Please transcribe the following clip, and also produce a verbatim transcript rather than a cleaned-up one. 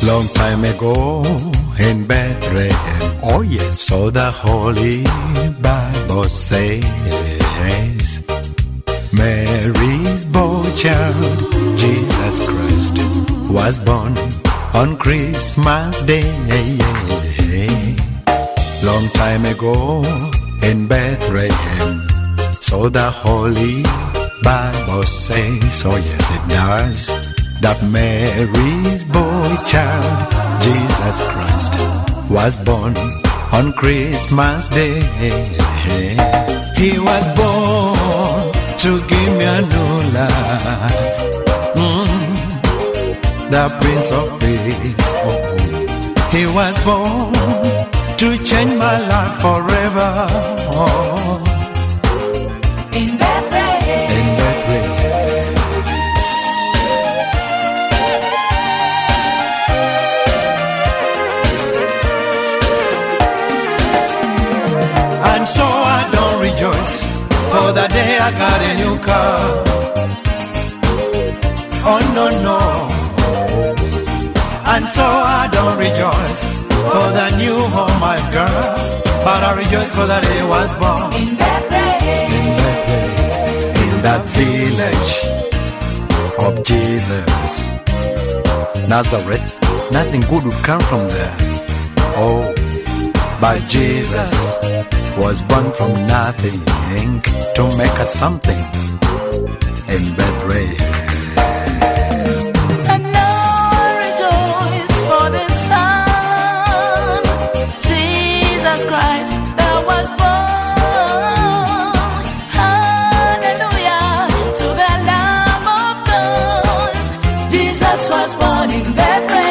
Long time ago in Bethlehem, oh yes, so the Holy Bible says, Mary's boy child, Jesus Christ, was born on Christmas Day. Long time ago in Bethlehem, so the Holy Bible says, oh yes it does, that Mary's boy child, Jesus Christ, was born on Christmas Day. He was born to give me a new life, mm, the Prince of Peace. Oh, he was born to change my life forever. Oh, in Bethlehem, in Bethlehem. And so I don't rejoice for the day I got a new car. Oh no, no. And so I don't rejoice for the new home I got, but I rejoice for the day I was born. in Bethlehem, In Bethlehem, in that village of Jesus, Nazareth, nothing good would come from there. Oh, but Jesus was born from nothing to make us something in Bethlehem. and now I rejoice for the Son, Jesus Christ, that was born. Hallelujah to the Lamb of God. Jesus was born in Bethlehem.